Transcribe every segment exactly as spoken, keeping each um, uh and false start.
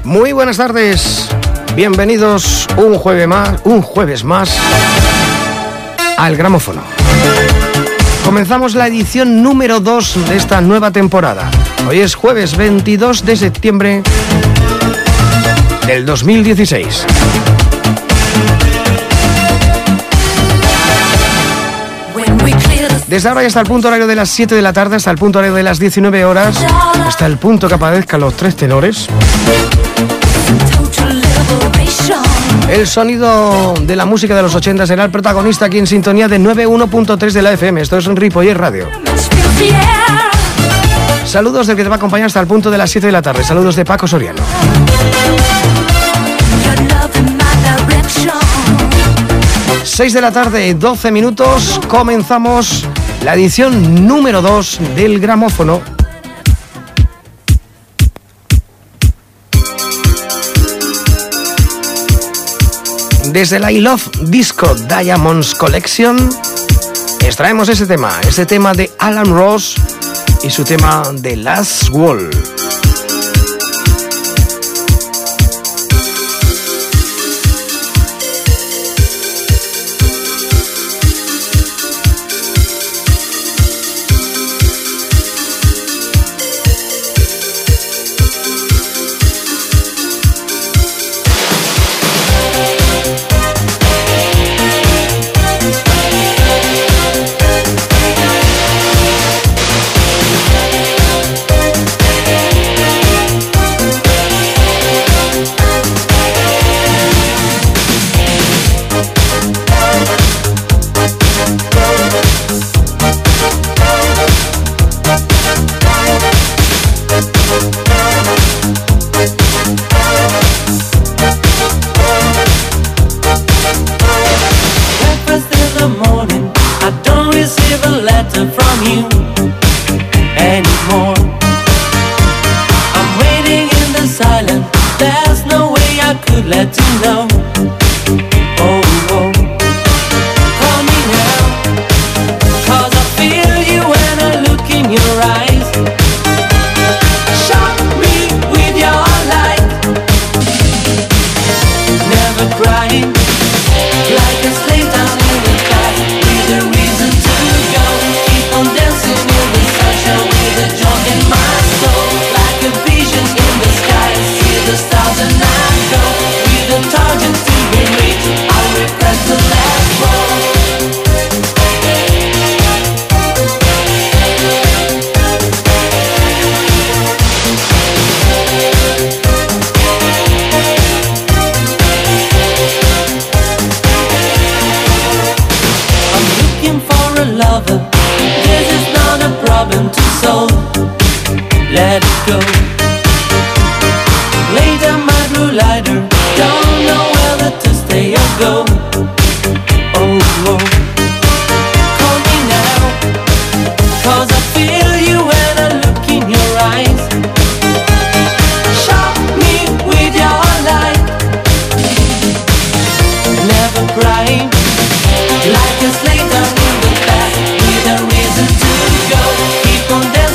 Muy buenas tardes, bienvenidos un jueves más, un jueves más al Gramófono. Comenzamos la edición número dos de esta nueva temporada. Hoy es jueves veintidós de septiembre del dos mil dieciséis. Desde ahora y hasta el punto horario de las siete de la tarde, hasta el punto horario de las diecinueve horas, hasta el punto que aparezcan los tres tenores, el sonido de la música de los ochenta será el protagonista aquí en sintonía de noventa y uno punto tres de la F M. Esto es Ripollet Radio. Saludos del que te va a acompañar hasta el punto de las siete de la tarde. Saludos de Paco Soriano. seis de la tarde, doce minutos, comenzamos la edición número dos del Gramófono. Desde la I Love Disco Diamonds Collection extraemos ese tema, ese tema de Alan Ross y su tema The Last Wall.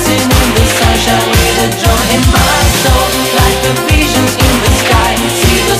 In my soul, like a vision in the sky, see the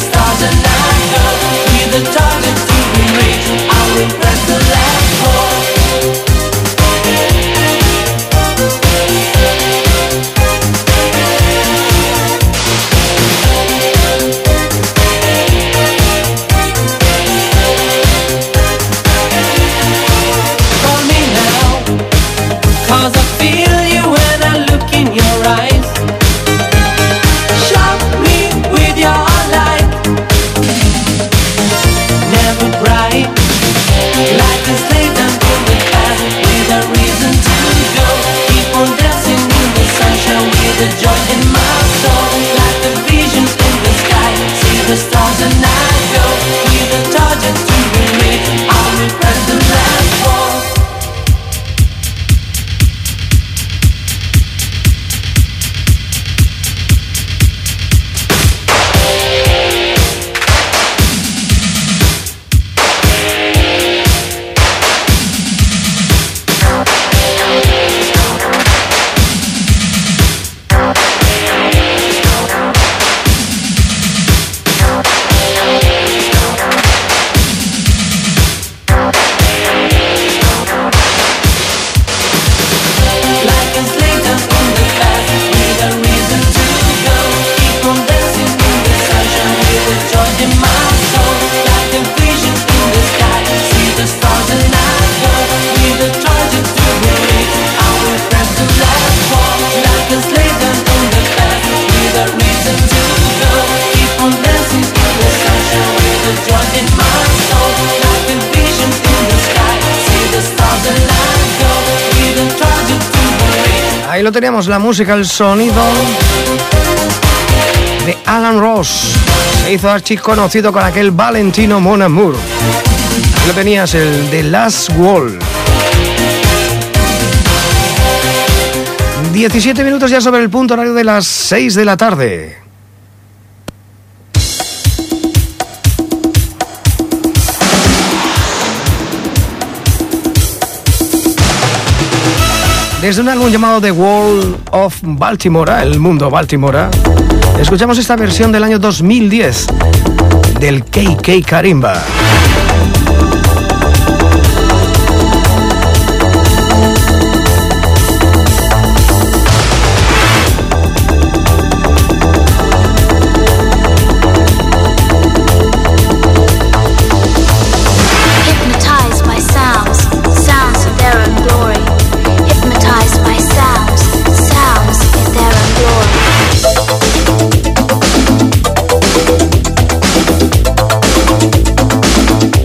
Ahí lo teníamos, la música, el sonido de Alan Ross. Se hizo archiconocido con aquel Valentino Mon Amour. Ahí lo tenías, el The Last Wall. diecisiete minutos ya sobre el punto horario de las seis de la tarde. Desde un álbum llamado The World of Baltimore, el mundo Baltimore, escuchamos esta versión del año dos mil diez del K K Karimba. Thank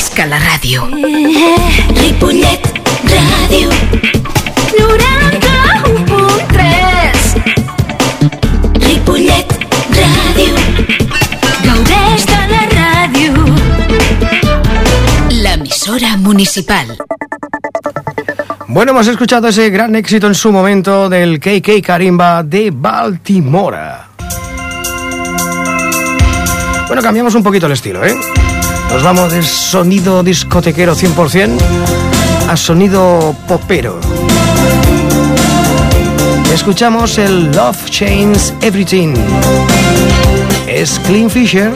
Visca la ràdio. Ripollet Ràdio noranta-u punt tres. Ripollet Ràdio. Gaudeix de la ràdio. L'emissora municipal. Bueno, hemos escuchado ese gran éxito en su momento del K K Karimba de Baltimore. Bueno, cambiamos un poquito el estilo, ¿eh? Nos vamos de sonido discotequero cien por ciento a sonido popero. Escuchamos el Love Changes Everything. Es Clean Fisher.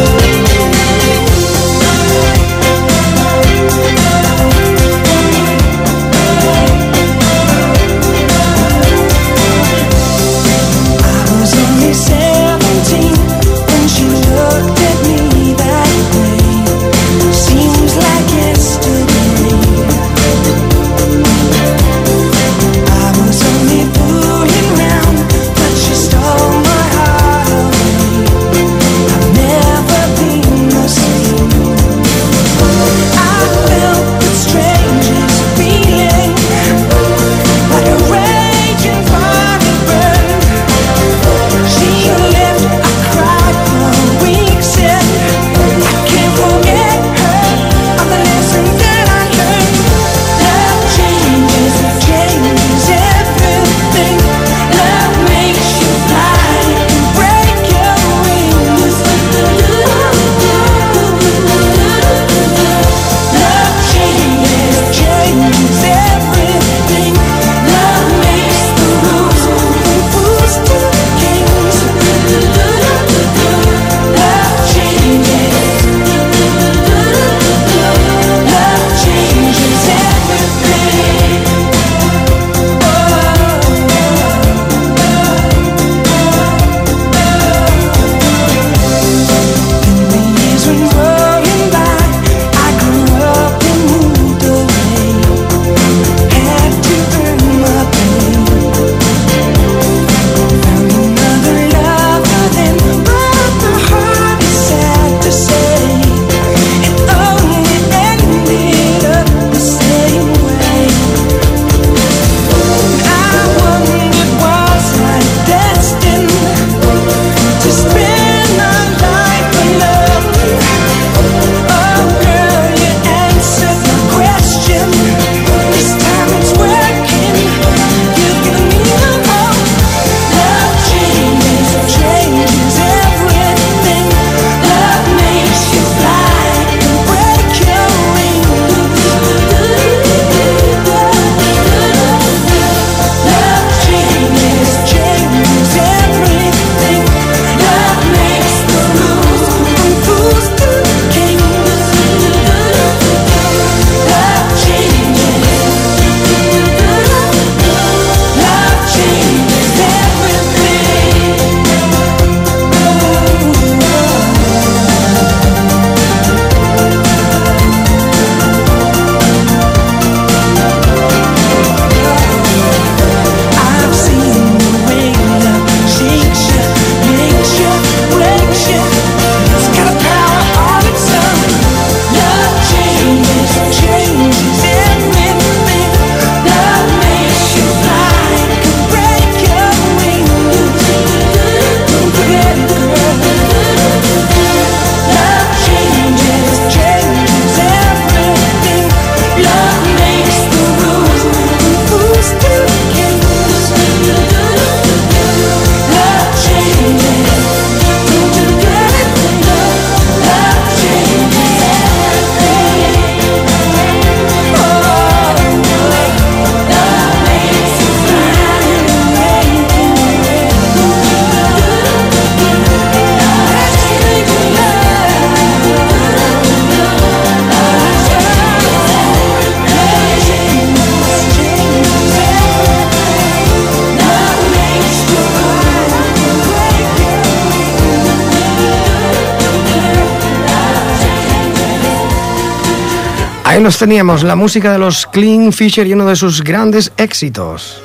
Ahí los teníamos, la música de los Clean Fisher y uno de sus grandes éxitos.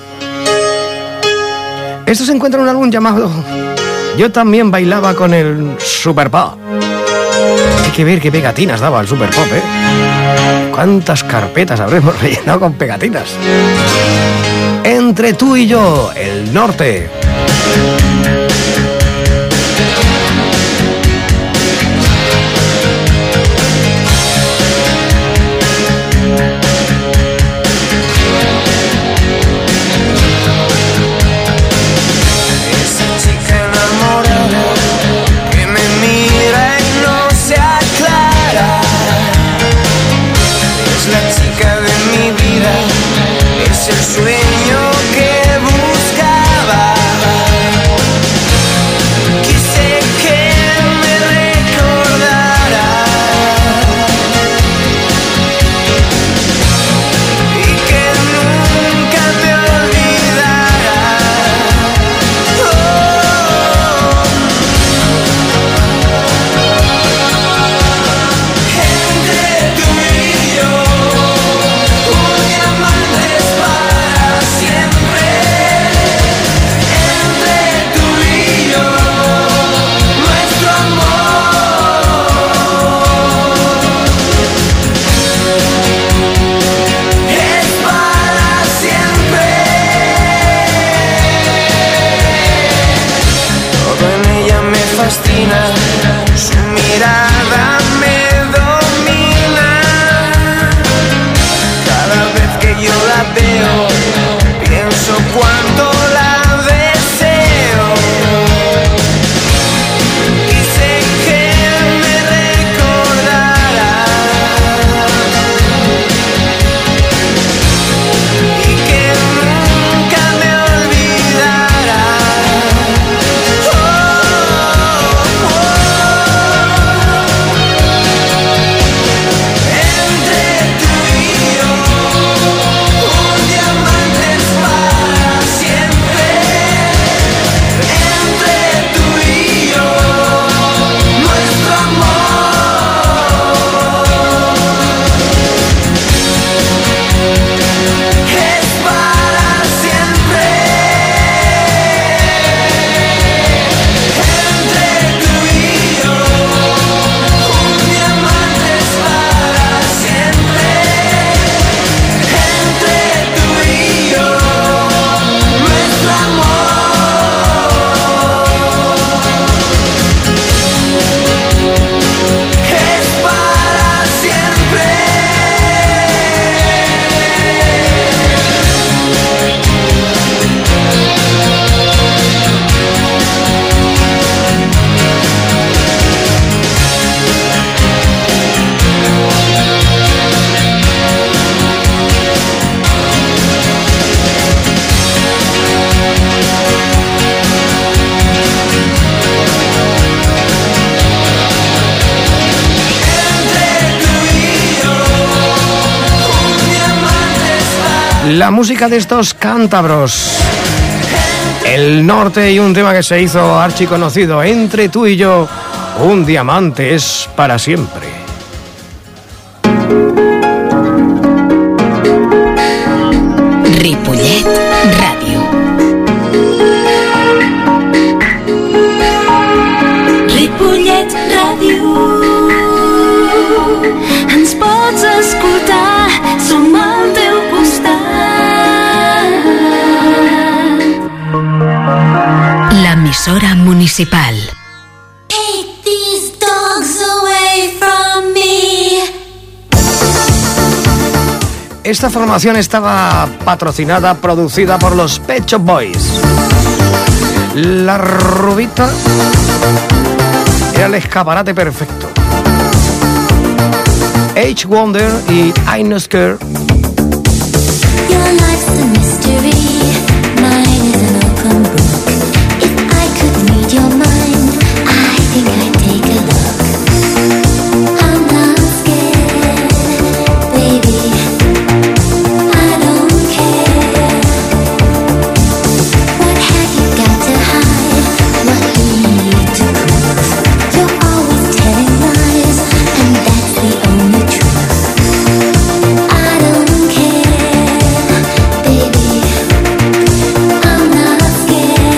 Esto se encuentra en un álbum llamado Yo también bailaba con el Super Pop. que ver qué pegatinas daba el Super Pop, ¿eh? ¿Cuántas carpetas habremos rellenado con pegatinas? Entre tú y yo, el norte. La música de estos cántabros, el norte, y un tema que se hizo archiconocido, Entre tú y yo, un diamante es para siempre. Ripollet Ràdio. Ripollet Ràdio. Ens pots escoltar, som al teu costat. L'emissora municipal. Take these dogs away from me. Esta formación estaba patrocinada, producida por los Pet Shop Boys. La rubita era el escaparate perfecto. H. Wonder y I'm Not Scared. Your life's a mystery, mine is an open book. If I could read your mind, I think I'd take a look. I'm not scared, baby, I don't care. What have you got to hide? What do you need to prove? You're always telling lies, and that's the only truth. I don't care, baby, I'm not scared.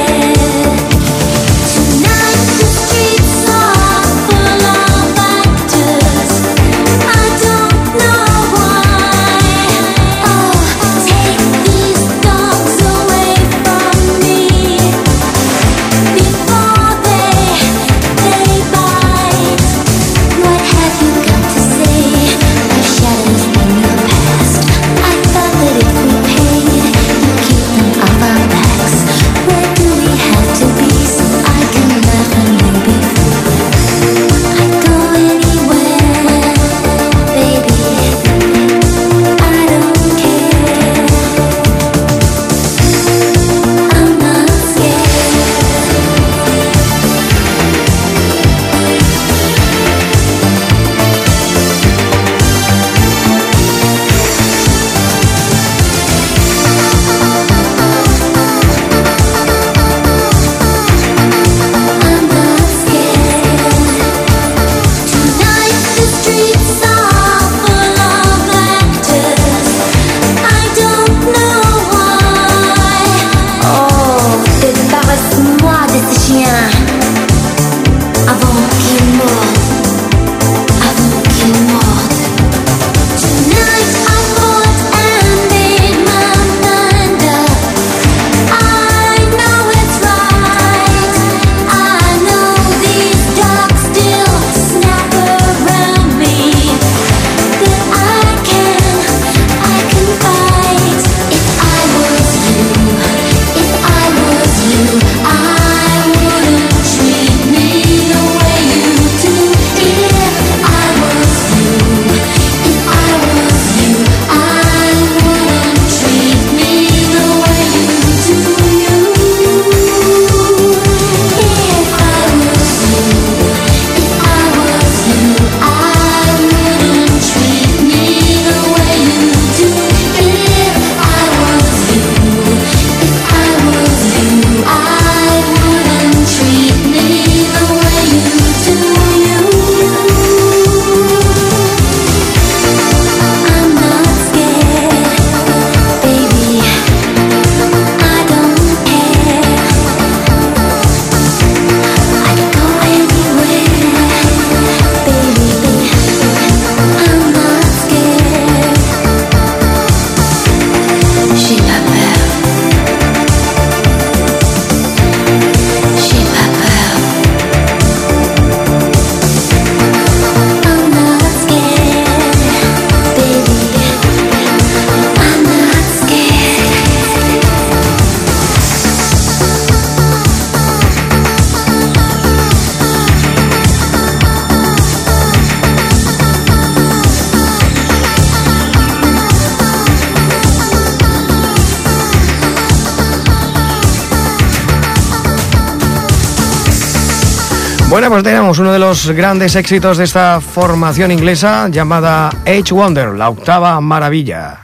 Bueno, pues tenemos uno de los grandes éxitos de esta formación inglesa llamada Eighth Wonder, la octava maravilla.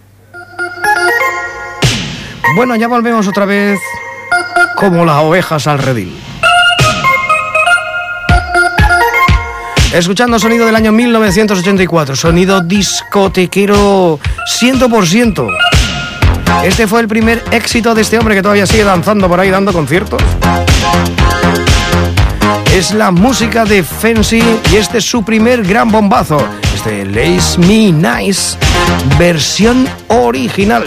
Bueno, ya volvemos otra vez como las ovejas al redil. Escuchando sonido del año mil novecientos ochenta y cuatro, sonido discotequero cien por ciento. Este fue el primer éxito de este hombre que todavía sigue danzando por ahí, dando conciertos. Es la música de Fancy y este es su primer gran bombazo. Este Lace Me Nice, versión original.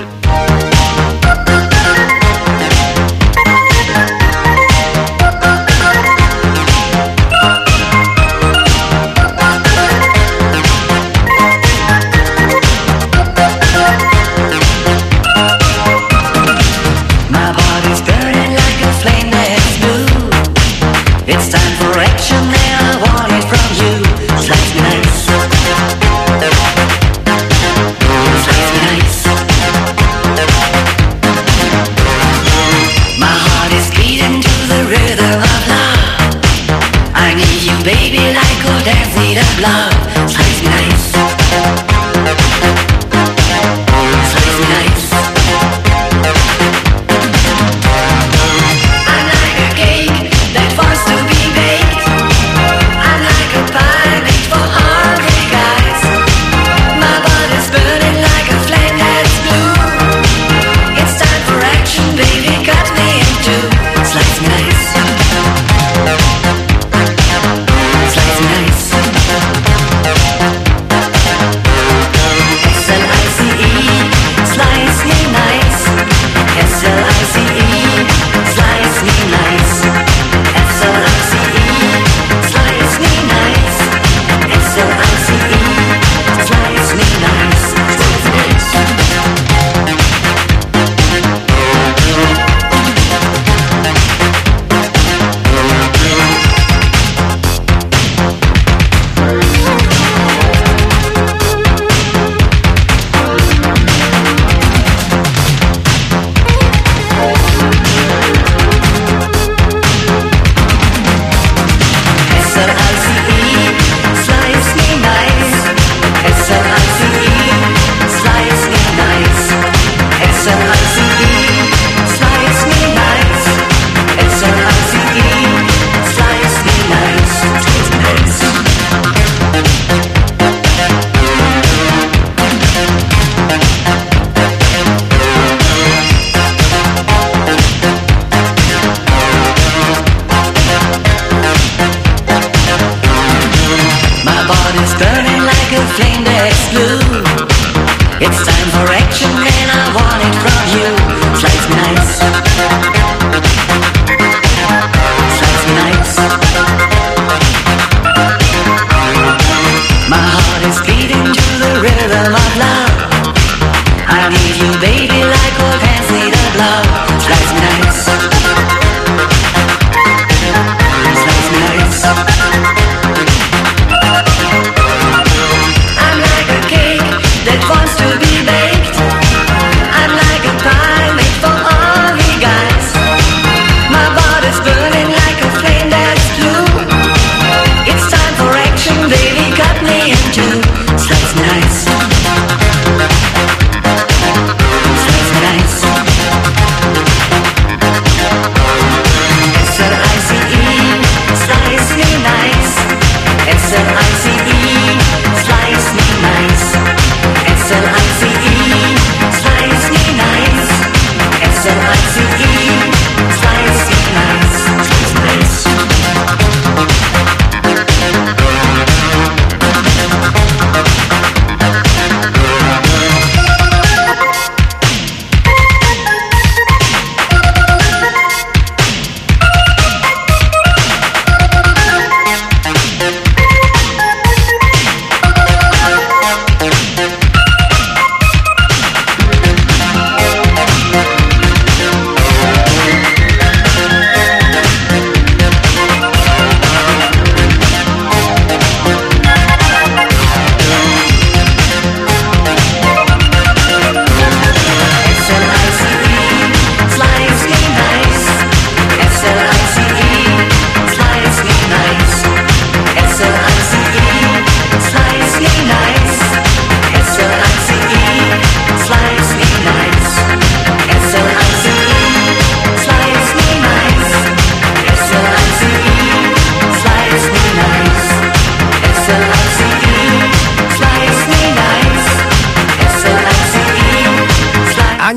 Slice me nice.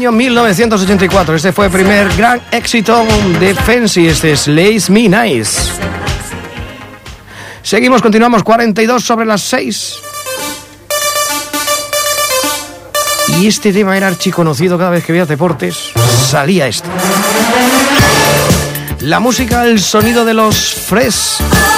año mil novecientos ochenta y cuatro. Este fue el primer gran éxito de Fancy. Este es Lace Me Nice. Seguimos, continuamos, cuarenta y dos sobre las seis. Y este tema era archiconocido. Cada vez que veías deportes salía esto. La música, el sonido de los Fresh.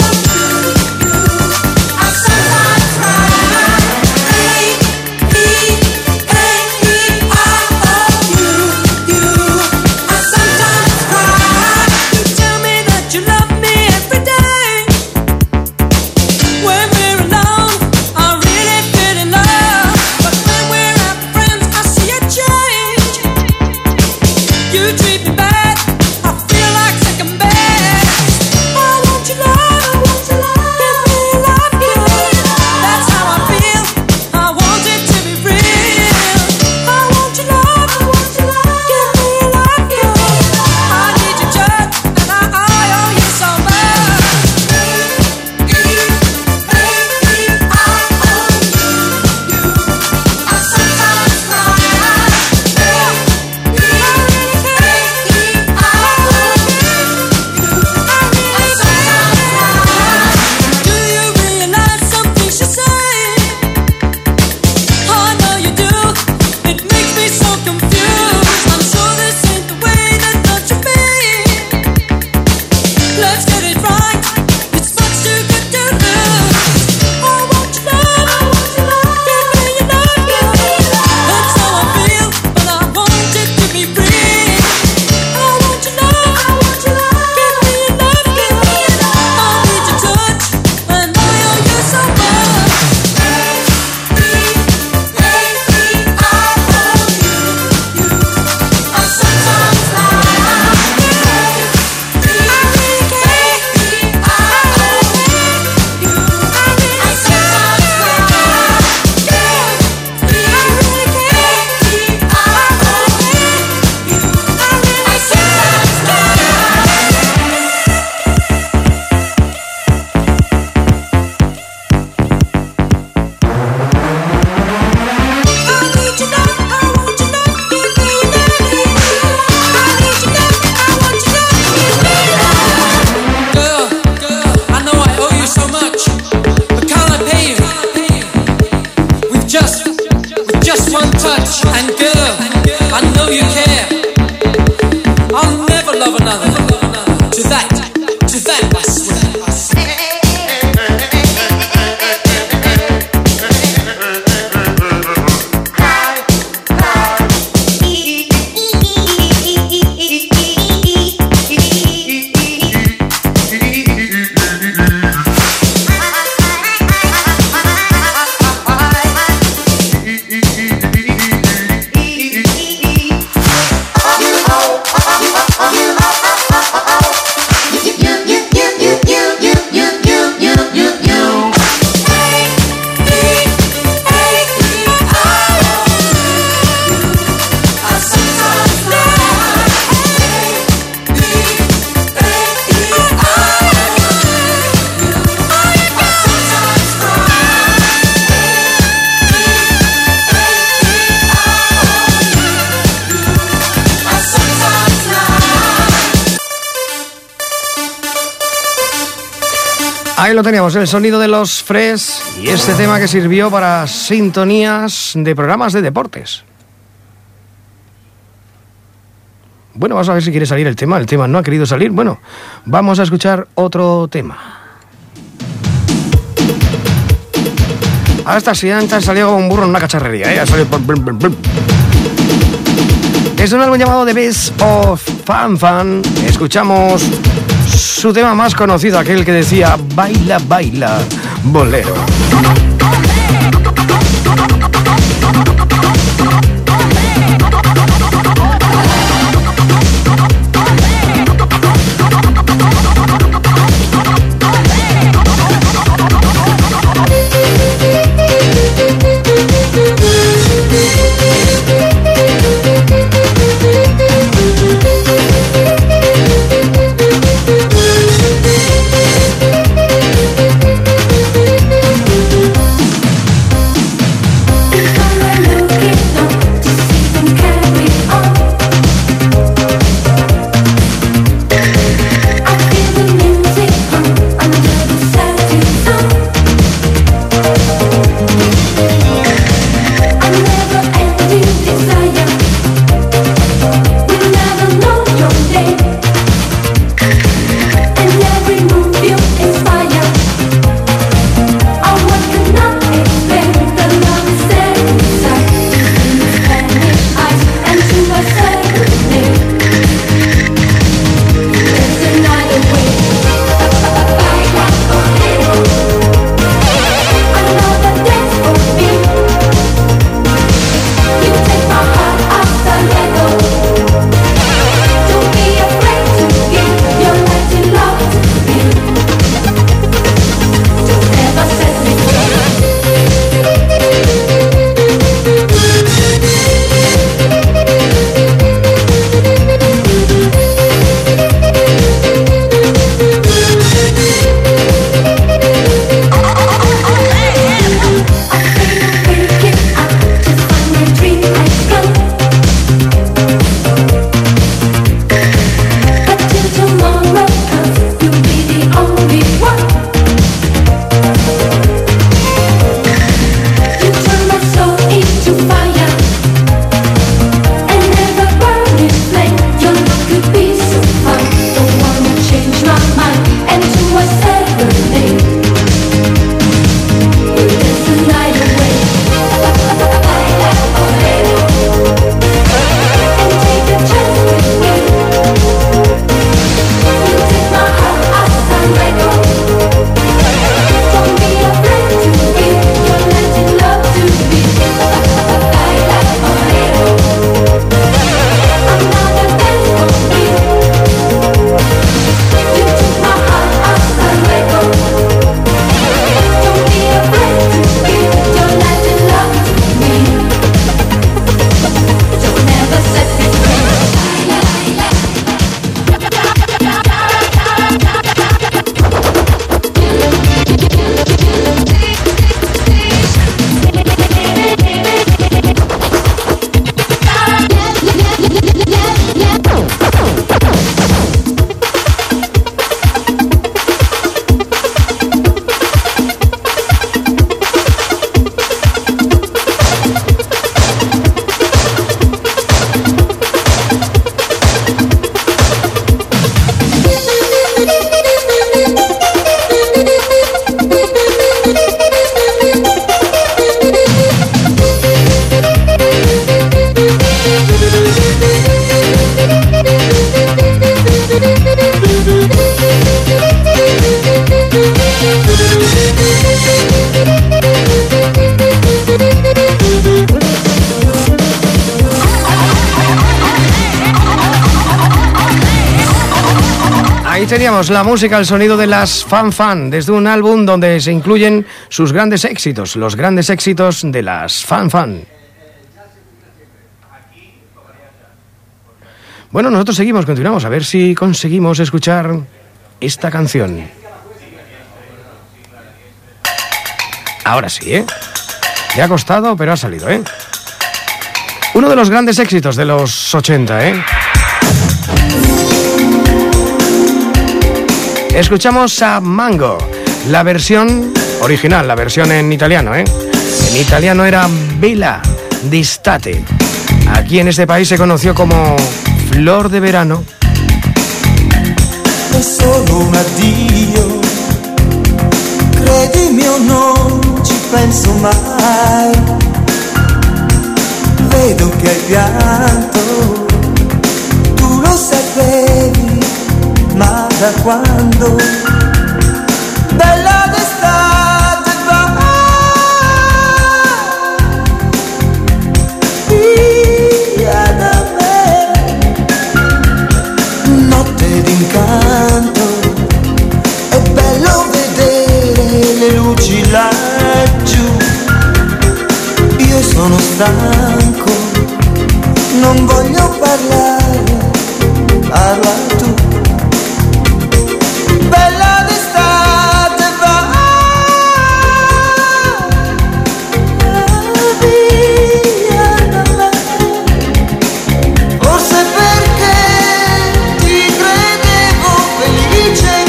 Ahí lo teníamos, el sonido de los Fresh y este tema que sirvió para sintonías de programas de deportes. Bueno, vamos a ver si quiere salir el tema. El tema no ha querido salir. Bueno, vamos a escuchar otro tema. Hasta si antes salió como un burro en una cacharrería, ¿eh? Ha salido... Es un álbum llamado The Best of Fan Fan. Escuchamos su tema más conocido, aquel que decía baila, baila, bolero. Carry Ahí teníamos la música, el sonido de las Fan Fan, desde un álbum donde se incluyen sus grandes éxitos, los grandes éxitos de las Fan Fan. Bueno, nosotros seguimos, continuamos, a ver si conseguimos escuchar esta canción. Ahora sí, ¿eh? Le ha costado, pero ha salido, ¿eh? Uno de los grandes éxitos de los ochenta, ¿eh? Escuchamos a Mango, la versión original, la versión en italiano, ¿eh? En italiano era Bella d'estate. Aquí en este país se conoció como Flor de Verano. È solo un addio, credimi o non ci penso mai. Vedo che hai pianto, tu lo sapevi, ma da quando? Bella d'estate va via da me, notte d'incanto, è bello vedere le luci laggiù. Io sono stanco, non voglio parlare, parla tu. Bella d'estate va via da me, forse perché ti credevo felice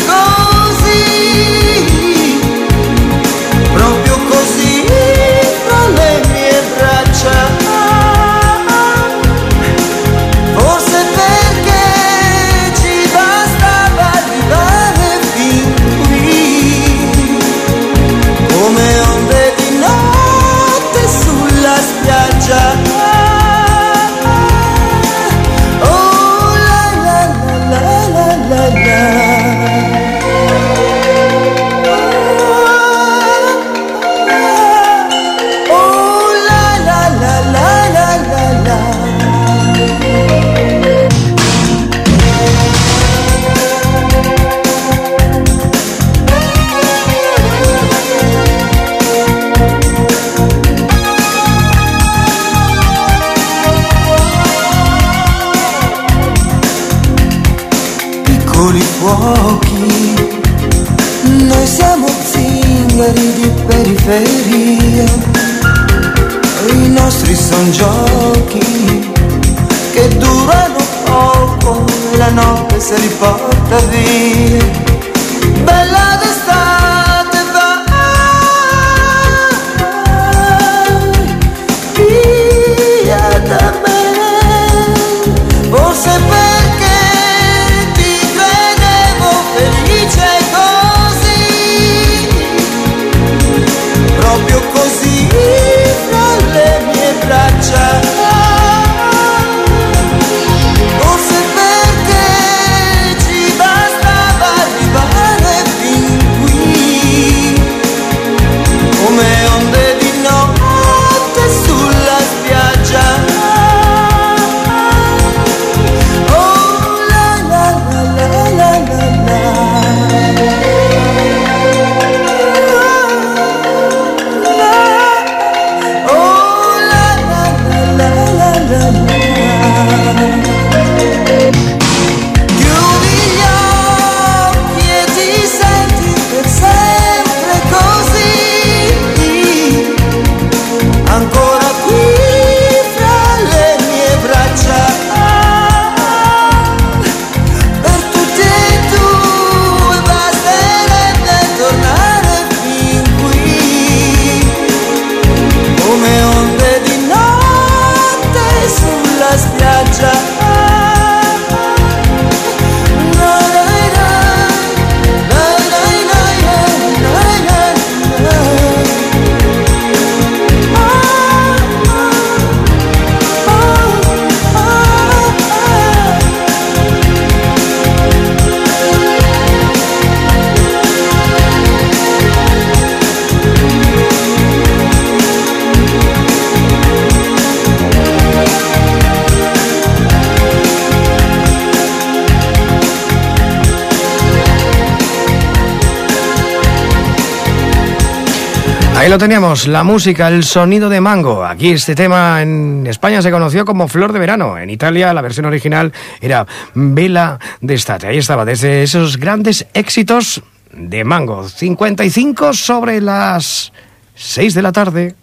così, proprio così fra le mie braccia. Forse perché ci bastava arrivare fin qui, come onde di notte sulla spiaggia. Oh la la la la la la. Oh la la la la la la la. Piccoli fuochi, noi siamo zingari di periferia, i nostri son giochi che durano poco e la notte se li porta via. Bella d'estate va via da me, forse perché ti credevo felice così, proprio così fra le mie braccia. Forse perché ci bastava arrivare Ahí lo teníamos, la música, el sonido de Mango. Aquí este tema en España se conoció como Flor de Verano. En Italia la versión original era Vela d'Estate. Ahí estaba, desde esos grandes éxitos de Mango. cincuenta y cinco sobre las seis de la tarde.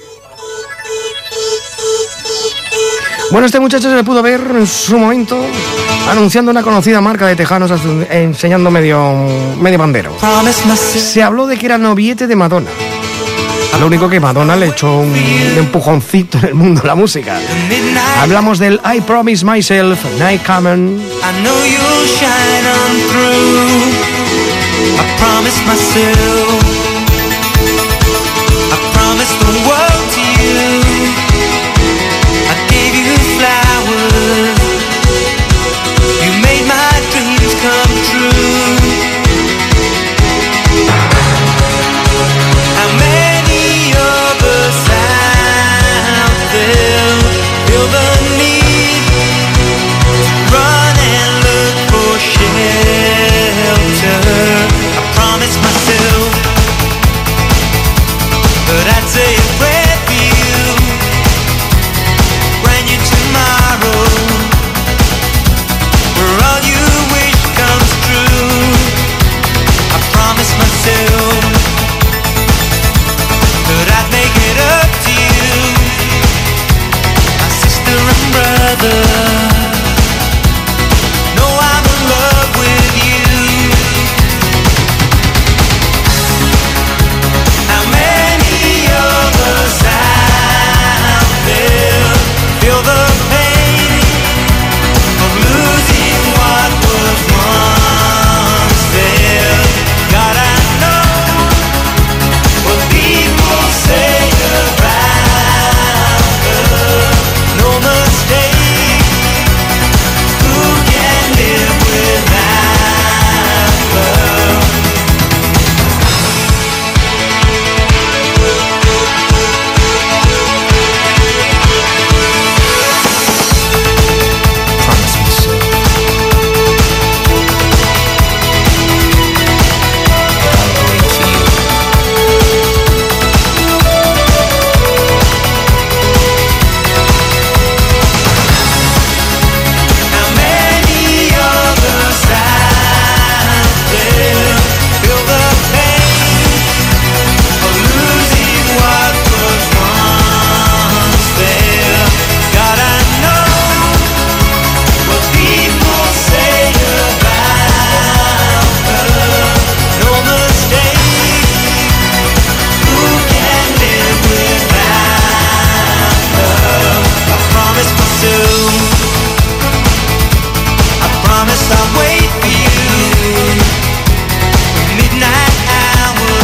Bueno, este muchacho se le pudo ver en su momento anunciando una conocida marca de tejanos, enseñando medio, medio bandero. Se habló de que era noviete de Madonna. Lo único que Madonna le echó un empujoncito en el mundo de la música. Hablamos del I Promise Myself, Night Coming. I know you'll shine on through. I promise myself. I promise the world to you. I gave you flowers. You made my dreams come true. How many of us out there feel the need to run and look for shelter? I promise myself that I'd say a prayer for you when you tomorrow, where all you wish comes true. I promise myself that I'd make it up to you, my sister and brother. Know I'm in love with you. How many of us out there feel the pain of losing what was once there? God, I know what people say around us. No mistake, who can live without love? Promise me so. I'll wait for you. How many of us out there feel the pain of losing what was once there? God, I know what people say about love. No mistake, who can live without love? I promise myself, I promise I'll wait for you. Midnight hour,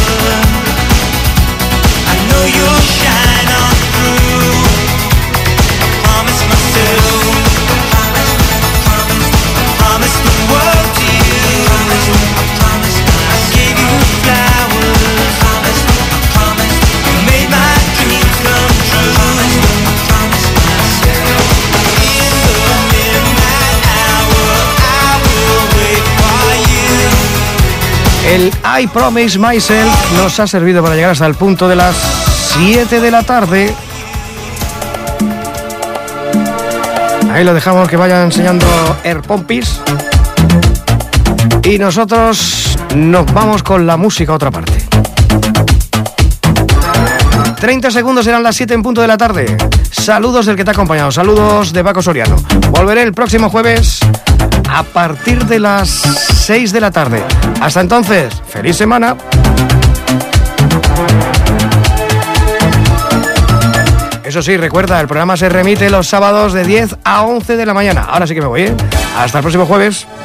I know you'll shine on through. I promise myself, I promise, I promise, I promise the world to you. I promise, I gave you flowers. I promise, I promise, you made my dreams come true. I promise myself, in the midnight hour, I will wait for you. El I Promise Myself nos ha servido para llegar hasta el punto de las siete de la tarde. Ahí lo dejamos, que vayan enseñando Airpompis. Y nosotros nos vamos con la música a otra parte. treinta segundos, serán las siete en punto de la tarde. Saludos del que te ha acompañado, saludos de Paco Soriano. Volveré el próximo jueves a partir de las seis de la tarde. Hasta entonces, feliz semana. Eso sí, recuerda, el programa se remite los sábados de diez a once de la mañana. Ahora sí que me voy, ¿eh? Hasta el próximo jueves.